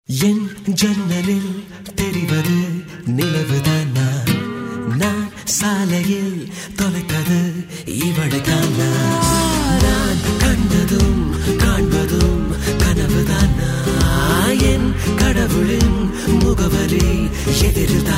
என் ஜன்னலில் தெரிவது நிலவுதான். நான் சாலையில் தொலைத்தது இவளைதான். நான் கண்டதும் காண்பதும் கனவுதான். என் கடவுளின் முகவரி எதிரில்